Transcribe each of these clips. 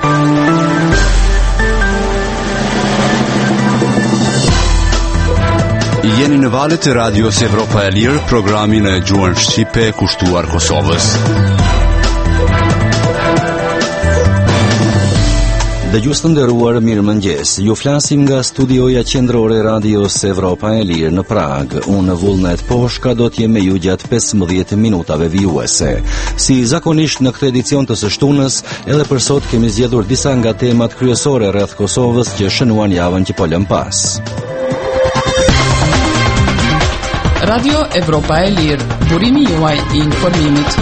Jeni në valët e radios Evropa e Lirë, programin e gjuhën shqipe kushtuar Kosovës. Dëgjues të nderuar, mirëmëngjes. Ju flasim nga studioja qendrore e radios Evropa e Lirë në Prag. Unë Vullnet Poshka do t'jem me ju gjatë 15 minutave vijuese. Si zakonisht në këtë edicion të së shtunës, edhe për sot kemi zgjedhur disa nga temat kryesore rreth Kosovës që shënuan javën që po lëm pas. Radio Evropa e Lirë, burimi juaj i informimit.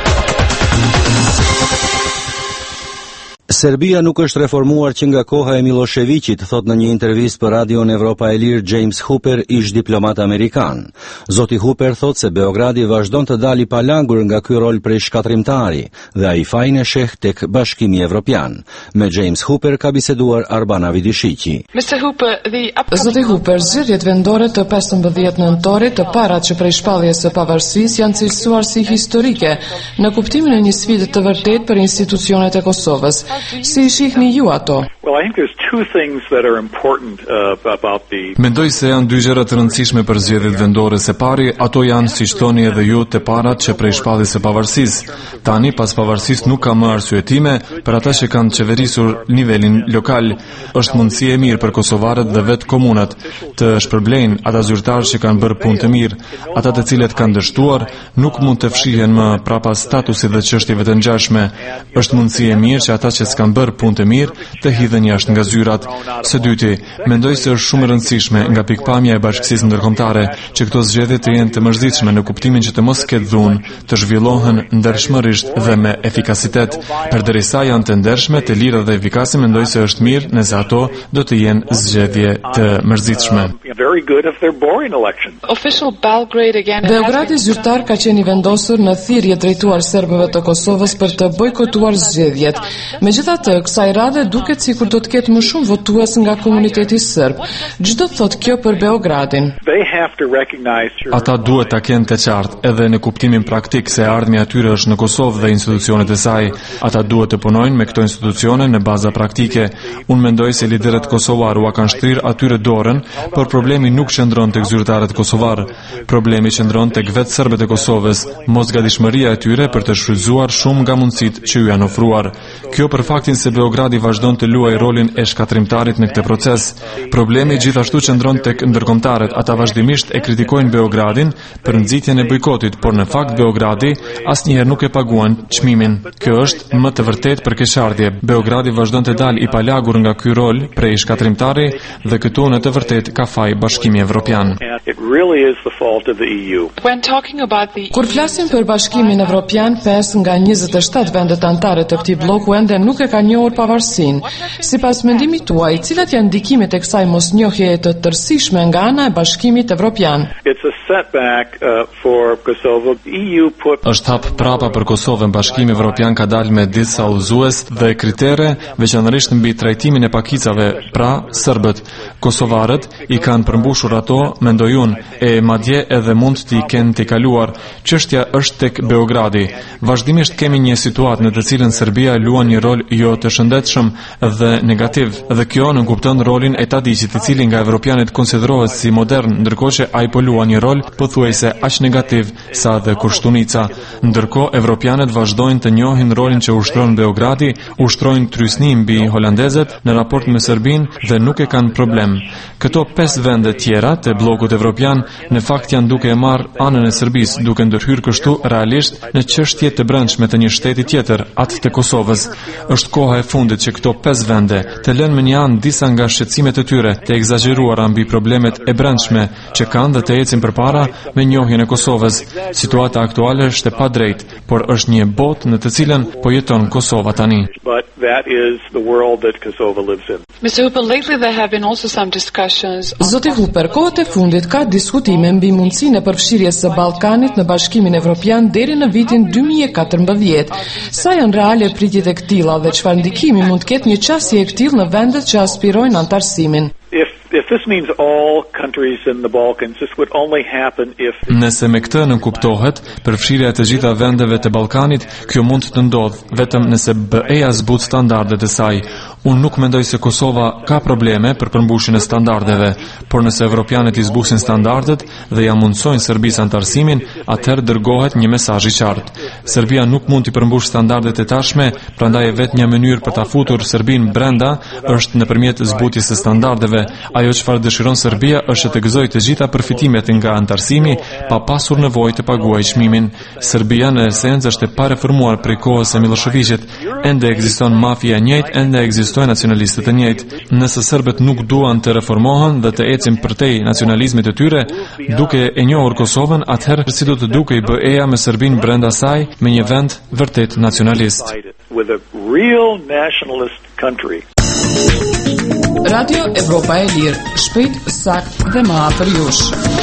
Serbia nuk është reformuar që nga koha e Miloševićit, thot në një intervistë për radion Evropa e Lirë James Hooper, ish diplomat amerikan. Zoti Hooper thot se Beogradi vazhdon të dali pa lagur nga ky rol prej shkatrimtari dhe ai fajin e sheh tek Bashkimi Evropian. Me James Hooper ka biseduar Arbana Vidishiqi. Zoti Hooper, zgjedhjet vendore të 15 nëntorit, të parat që prej shpalljes së pavarësisë janë cilësuar si historike, në kuptimin e një sfide të vërtetë për institucionet e Kosovës. Si shihni ju ato? Mendoj se janë dy gjëra të rëndësishme për zgjedhjet vendore. Së pari, ato janë, siç thoni edhe ju, të parat që prej shpalljes së pavarësisë. Tani pas pavarësisë nuk ka më arsyetime për ata që kanë qeverisur nivelin lokal. Është mundësi e mirë për kosovarët dhe vetë komunat të shpërblejnë ata zyrtarë që kanë bërë punë të mirë. Ata të cilët kanë dështuar nuk mund të fshihen më prapa statusit dhe çështjeve të ngjashme. Është mundësi e mirë që ata që s'kan bërë punë të mirë të hidhen jashtë nga zyrat. Së dyti, mendoj se është shumë e rëndësishme nga pikpamja e bashkësisë ndërkombëtare që këto zgjedhje të jenë të mërzitshme në kuptimin që të mos ketë dhunë, të zhvillohen ndershmërisht dhe me efikasitet. Përderisa janë të ndershme, të lira dhe efikase, mendoj se është mirë nëse ato do të jenë zgjedhje të mërzitshme. Beogradi zyrtar ka qenë i vendosur në thirrje drejtuar serbëve të Kosovës për të bojkotuar zgjedhjet. Megjithatë, kësaj radhe duket sikur do të ketë më shumë votues nga komuniteti serb. Ç'do thot kjo për Beogradin? Ata duhet ta kenë të qartë edhe në kuptimin praktik se ardhmja e tyre është në Kosovë dhe institucionet e saj. Ata duhet të punojnë me këto institucione në baza praktike. Unë mendoj se liderët kosovar u kanë shtrirë atyre dorën, por problemi nuk qëndron tek zyrtarët kosovar. Problemi qëndron tek vetë serbët e Kosovës, mosgatishmëria e tyre për të shfrytzuar shumë nga mundësitë që ju janë ofruar. Kjo për faktin se Beogradi vazhdon të luajë rolin e shkatrimtarit në këtë proces. Problemi gjithashtu qëndron tek ndërkombëtarët. Ata vazhdimisht e kritikojnë Beogradin për nxitjen e bojkotit, por në fakt Beogradi asnjëherë nuk e paguan çmimin. Kjo është më të vërtetë për keqardhje. Beogradi vazhdon të dalë i palagur nga ky rol prej shkatrimtari dhe këtu në të vërtetë ka faj Bashkimi Evropian. Kur flasim për Bashkimin Evropian, 5 nga 27 vendet anëtare të këtij bloku ende nuk e kanë njohur pavarësinë. Sipas mendimit tuaj, cilat janë ndikimet e kësaj mosnjohjeje të tërësishme nga ana e Bashkimit Evropian? Është hap prapa për Kosovën. Bashkimi Evropian ka dalë me disa udhëzues dhe kritere, veçanërisht mbi trajtimin e pakicave, pra serbët. Kosovarët i kanë përmbushur ato, mendoj unë, e madje edhe mund t'i kenë t'i kaluar. Çështja është tek Beogradi. Vazhdimisht kemi një situatë në të cilën Serbia luan një rol jo të shëndetshëm dhe negativ, dhe kjo nuk kupton rolin e Tadićit, i cili nga evropianët konsiderohet si modern, ndërkohë që ai po luan një rol pothuajse aq negativ sa dhe Koshtunica. Ndërkohë evropianët vazhdojnë të njohin rolin që ushtron Beogradi, ushtrojnë trysni mbi holandezët në raport me Serbinë dhe nuk e kanë problem. Këto 5 vende tjera të bllokut evropian në fakt janë duke e marrë anën e Serbisë, duke ndërhyrë kështu realisht në çështje të brendshme të një shteti tjetër, atë të Kosovës. Është koha e fundit që këto 5 vende të lënë në një anë disa nga shqetësimet e tyre të egzageruara mbi problemet e brendshme që kanë dhe të ecin përpara me njohjen e Kosovës. Situata aktuale është e padrejtë, por është një botë në të cilën po jeton Kosova tani. Zoti Hooper, kohët e fundit ka diskutime mbi mundësinë e përfshirjes së Ballkanit në Bashkimin Evropian deri në vitin 2014. Sa janë reale pritjet e këtilla dhe çfarë ndikimi mund të ketë një çështje e këtillë në vendet që aspirojnë antarësimin? Nëse me këtë nënkuptohet, përfshirja e të gjitha vendeve të Ballkanit, kjo mund të ndodhë vetëm nëse BE-ja zbut standardet e saj. Unë nuk mendoj se Kosova ka probleme për përmbushjen e standardeve, por nëse evropianët i zbusin standardet dhe ja mundsojnë Serbisë antarësimin, atëherë dërgohet një mesazh i qartë. Serbia nuk mund të përmbush standardet e tashme, prandaj vetëm një mënyrë për ta futur Serbinë brenda është nëpërmjet zbutjes së standardeve. Ajo çfarë dëshiron Serbia është të gëzojë të gjitha përfitimet nga antarësimi pa pasur nevojë të paguajë çmimin. Serbia në esencë është e pareformuar prej kohës së Miloševićit. Ende ekziston mafia e njëjtë, ende ekzistojnë nacionalistët e njëjtë. Nëse serbët nuk duan të reformohen dhe të ecin përtej nacionalizmit të tyre, duke e njohur Kosovën, atëherë si do të dukej BE-ja me Serbinë brenda saj, me një vend vërtet nacionalist. Radio Evropa e Lirë, shpejt, sakt dhe më afër jush.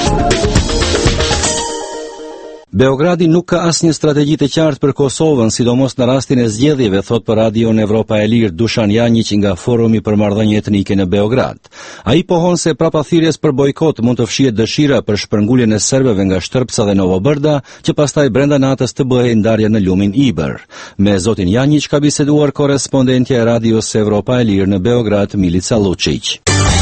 Beogradi nuk ka asnjë strategji të qartë për Kosovën, sidomos në rastin e zgjedhjeve, thot për radion Evropa e Lirë Dušan Janjić nga Forumi për marrëdhënie etnike në Beograd. Ai pohon se prapa thirrjes për bojkot mund të fshihet dëshira për shpërnguljen e serbëve nga Shtrpca dhe Novo Brda, që pastaj brenda natës të bëhej ndarja në lumin Ibër. Me zotin Janjić ka biseduar korrespondentja e radios Evropa e Lirë në Beograd, Milica Lučić.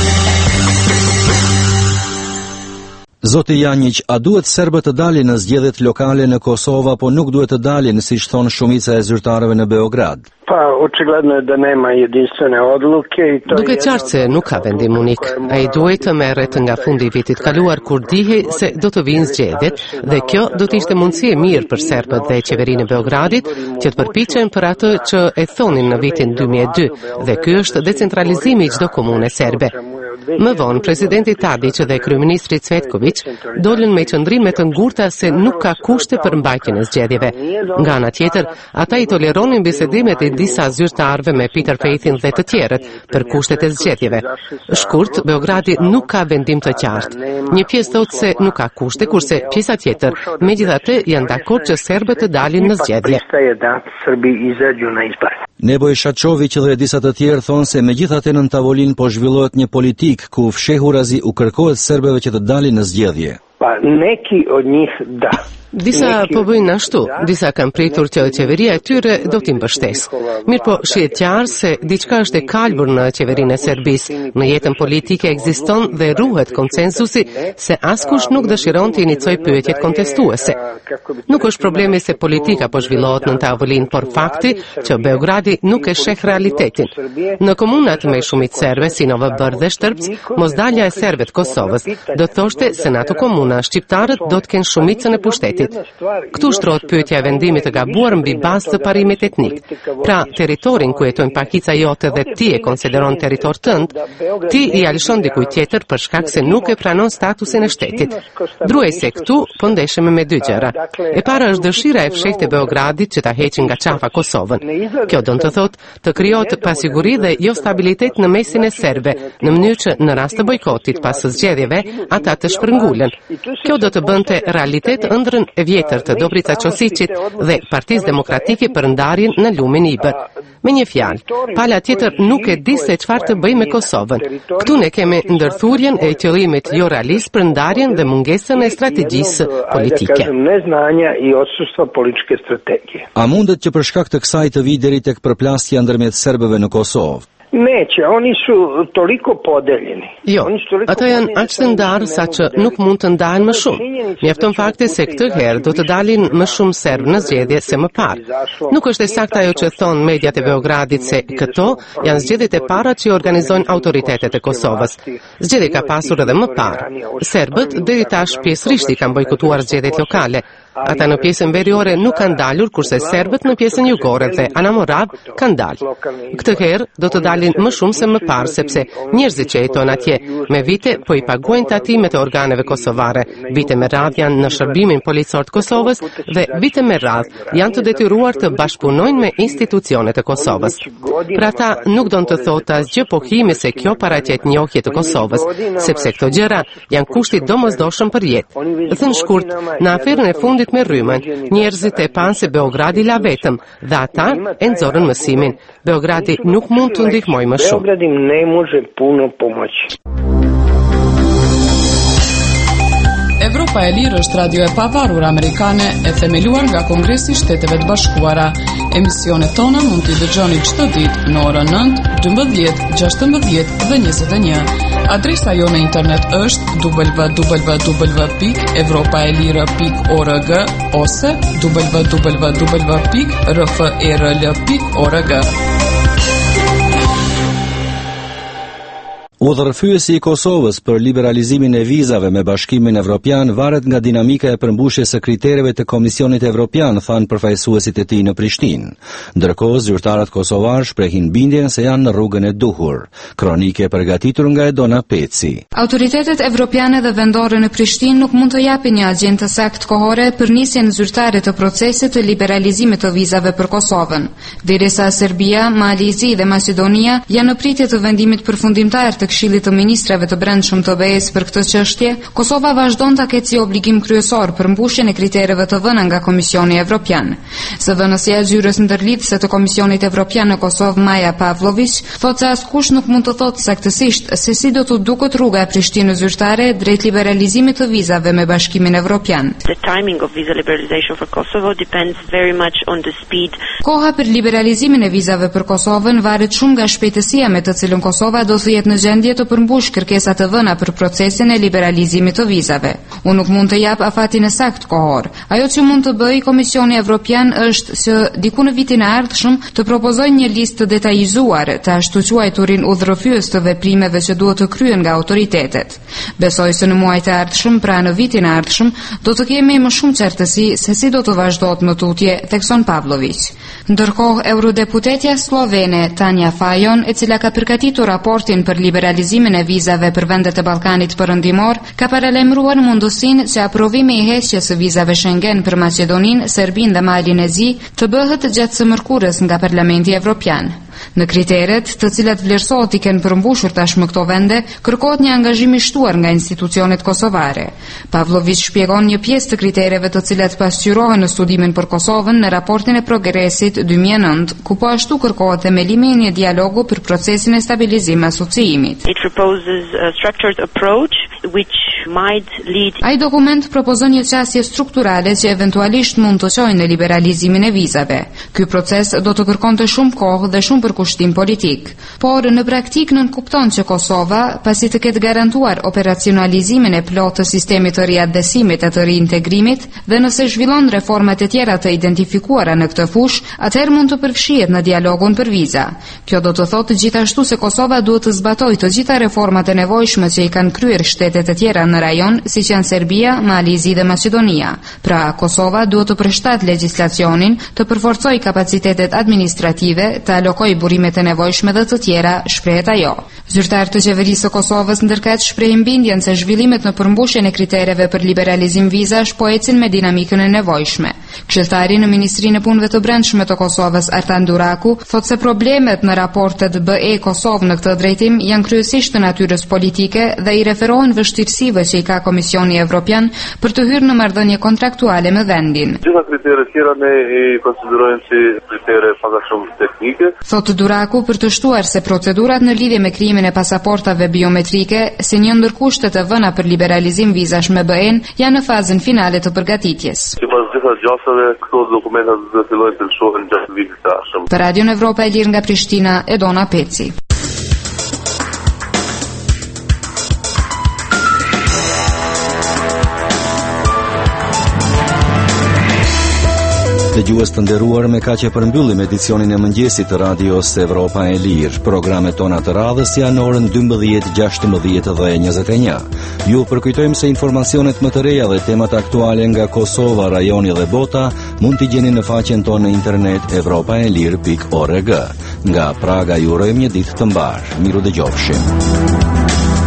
Zoti Janjić, a duhet serbët të dalin në zgjedhjet lokale në Kosovë apo nuk duhet të dalin, siç thon shumica e zyrtarëve në Beograd? Očigledno je da nema jedinstvene odluke i to Duke qartë se nuk ka vendim unik. Ai duhet të merret nga fundi i vitit kaluar kur dihej se do të vinë zgjedhjet dhe kjo do të ishte mundësi e mirë për serbët dhe qeverinë e Beogradit që të përpiqen për atë që e thonin në vitin 2002 dhe ky është decentralizimi i çdo komune serbe. Më vonë, presidenti Tadić dhe kryeministri Cvetković dolën me qëndrime të ngurta se nuk ka kushte për mbajtjen e zgjedhjeve. Nga ana tjetër, ata i toleronin bisedimet e disa zyrtarëve me Peter Faithin dhe të tjerët për kushtet e zgjedhjeve. Shkurt, Beogradi nuk ka vendim të qartë. Një pjesë thotë se nuk ka kushte, kurse pjesa tjetër, megjithatë, janë dakord që serbët të dalin në zgjedhje. Neboj Shaçović dhe disa të tjerë thonë se megjithatë në tavolinë po zhvillohet një politik ku fshehurazi u kërkohet serbëve që të dalin në zgjedhje. Neki od njih da. Disa po bëjnë ashtu, disa kanë pritur që qeveria e tyre do t'i mbështesë. Mirë po, shihet qartë se diçka është e kalbur në qeverinë e Serbisë. Në jetën politike ekziston dhe ruhet konsensusi se askush nuk dëshiron të inicojë pyetjet kontestuese. Nuk është problemi se politika po zhvillohet në tavolinë, por fakti që Beogradi nuk e sheh realitetin. Në komunat me shumicë serbe si Novo Brdo dhe Shtrpc, mosdalja e serbëve të Kosovës do thoshte se në ato komuna shqiptarët do të kenë shumicën e pushtetit. Këtu shtrohet pyetja e vendimit të gabuar mbi bazë të parimit etnik. Pra, territorin ku jetojnë pakica jote dhe ti e konsideron territor tënd, ti i alishon dikujt tjetër për shkak se nuk e pranon statusin e shtetit. Druajse këtu po ndeshemi me dy gjëra. E para është dëshira e fshehtë e Beogradit që ta heqin nga qafa Kosovën. Kjo do të thotë të krijohet pasiguri dhe jo stabilitet në mesin e serbe, në mënyrë që në rast të bojkotit pas së zgjedhjeve ata të shpërngulen. Kjo do të bënte realitet ëndrrën e vjetër të Dobrica Ćosićit dhe Partisë Demokratike për ndarjen në lumin Ibër. Me një fjalë, pala tjetër nuk e di se çfarë të bëjë me Kosovën. Këtu ne kemi ndërthurjen e qëllimit jo realist për ndarjen dhe mungesën e strategjisë politike. A mundet që për shkak të kësaj të vi deri tek përplasja ndërmjet serbëve në Kosovë? Neće, oni su toliko podeljeni. Jo, ata janë aq të ndarë sa që nuk mund të ndahen më shumë. Mjafton fakti se këtë herë do të dalin më shumë serbë në zgjedhje se më parë. Nuk është e saktë ajo që thon mediat e Beogradit se këto janë zgjedhjet e para që organizojnë autoritetet e Kosovës. Zgjedhje ka pasur edhe më parë. Serbët deri tash pjesërisht i kanë bojkotuar zgjedhjet lokale. Ata në pjesën veriore nuk kanë dalur, kurse serbët në pjesën jugore dhe Anamorav kanë dalë. Këtë herë do të dalin më shumë se më parë, sepse njerëzit që jetojnë atje me vite po i paguajnë tatimet e organeve kosovare. Vite me radhë janë në shërbimin policor të Kosovës dhe vite me radhë janë të detyruar të bashkëpunojnë me institucionet e Kosovës. Për ata nuk do të thotë asgjë pohimi se kjo paraqet njohje të Kosovës, sepse këto gjëra janë kushti domosdoshëm për jetë. Thënë shkurt, në aferën e fundit me Rrymën, njerëzit e panë se Beogradi la vetëm dhe ata e nxorën mësimin. Beogradi nuk mund të ndihmojë më shumë. Beograd im ne može puno pomoći. Evropa e Lirë është radio e pavarur amerikane e themeluar nga Kongresi i Shteteve të Bashkuara. Emisionet tona mund t'i dëgjoni çdo ditë në orën 9, 12, 16 dhe 21. Adresa jo në internet është www.evropaelire.org ose www.rferl.org. Udhërfyesi i Kosovës për liberalizimin e vizave me Bashkimin Evropian varet nga dinamika e përmbushjes së kritereve të Komisionit Evropian, thanë përfaqësuesit e tij në Prishtinë. Ndërkohë, zyrtarët kosovar shprehin bindjen se janë në rrugën e duhur. Kronike e përgatitur nga Edona Peci. Autoritetet evropiane dhe vendore në Prishtinë nuk mund të japin një agjendë saktë kohore për nisjen zyrtare të procesit të liberalizimit të vizave për Kosovën, derisa Serbia, Malizi dhe Maqedonia janë në pritje të vendimit përfundimtar të Këshillit të Ministrave të Brendshëm të BE-s për këtë çështje. Kosova vazhdon ta ketë si obligim kryesor për mbushjen e kritereve të vëna nga Komisioni Evropian. Zëvendësia e zyrës ndërlidhëse të Komisionit Evropian në Kosovë, Maja Pavlović, thotë se askush nuk mund të thotë saktësisht se si do të duket rruga e Prishtinës zyrtare drejt liberalizimit të vizave me Bashkimin Evropian. The timing of visa liberalization for Kosovo depends very much on the speed. Koha për liberalizimin e vizave për Kosovën varet shumë nga shpejtësia me të cilën Kosova do të jetë në gjendje të përmbush kërkesat të vëna për procesin e liberalizimit të vizave. Unë nuk mund të jap afatin e saktë kohor. Ajo që mund të bëjë Komisioni Evropian është që diku në vitin e ardhshëm të propozojë një listë të detajizuar të ashtu quajturin udhërfyes të veprimeve që duhet të kryen nga autoritetet. Besoj se në muajt e ardhshëm, pra në vitin e ardhshëm, do të kemi më shumë qartësi se si do të vazhdohet në tutje, thekson Pavlović. Ndërkohë, eurodeputetja slovene Tanja Fajon, e cila ka përgatitur raportin për liberalizimin e vizave për vendet e Ballkanit Perëndimor, ka paralajmëruar mundësinë që aprovimi i heqjes së vizave Schengen për Maqedoninë, Serbinë dhe Malin e Zi të bëhet gjatë së mërkurës nga Parlamenti Evropian. Në kriteret, të cilat vlerësohet i kenë përmbushur tashmë këto vende, kërkohet një angazhim i shtuar nga institucionet kosovare. Pavlović shpjegon një pjesë të kritereve të cilat pasqyrohen në studimin për Kosovën në raportin e progresit 2009, ku po ashtu kërkohet themelimi i një dialogu për procesin e stabilizim asociimit. It proposes a structured approach which might lead. Ai dokument propozon një qasje strukturale që eventualisht mund të çojë në liberalizimin e vizave. Ky proces do të kërkonte shumë kohë dhe shumë përkushtim politik, por në praktik nënkupton që Kosova, pasi të ketë garantuar operacionalizimin e plotë të sistemit të riadhesimit e të riintegrimit dhe nëse zhvillon reformat e tjera të identifikuara në këtë fushë, atëherë mund të përfshihet në dialogun për viza. Kjo do të thotë gjithashtu se Kosova duhet të zbatojë të gjitha reformat e nevojshme që i kanë kryer shtetet e tjera në rajon, siç janë Serbia, Malizi dhe Maqedonia. Pra, Kosova duhet të përshtatë legjislacionin, të përforcojë kapacitetet administrative, të alokojë burimet e nevojshme dhe të tjera, shprehet ajo. Zyrtarët të qeverisë së Kosovës ndërkëtë shprehin bindjen se zhvillimet në përmbushjen e kritereve për liberalizim vizash po ecin me dinamikën e nevojshme. Këshilltari në Ministrinë e Punëve të Brendshme të Kosovës, Artan Duraku, thotë se problemet në raportet BE Kosovë në këtë drejtim janë kryesisht të natyrës politike dhe i referohen vështirësive që i ka Komisioni Evropian për të hyrë në marrëdhënie kontraktuale me vendin. Gjitha kriteret tjera ne i konsiderojmë si kritere pak a shumë teknike. Thotë Duraku për të shtuar se procedurat në lidhje me krijimin e pasaportave biometrike, si një ndër kushtet e vëna për liberalizim vizash me BE-n, janë në fazën finale të përgatitjes. Sipas gjitha gjasave, këto dokumentat do të fillojnë të lëshohen gjatë vitit të ardhshëm. Për Radion Evropa e Lirë nga Prishtina, Edona Peci. Dëgjues të nderuar, me kaq e përmbyllim edicionin e mëngjesit të Radios Evropa e Lirë. Programet tona të radhës janë në orën 12, 16 dhe 21. Ju përkujtojmë se informacionet më të reja dhe temat aktuale nga Kosova, rajoni dhe bota mund t'i gjeni në faqen tonë në internet evropaelir.org. Nga Praga ju urojmë një ditë të mbar. Miru dëgjofshim.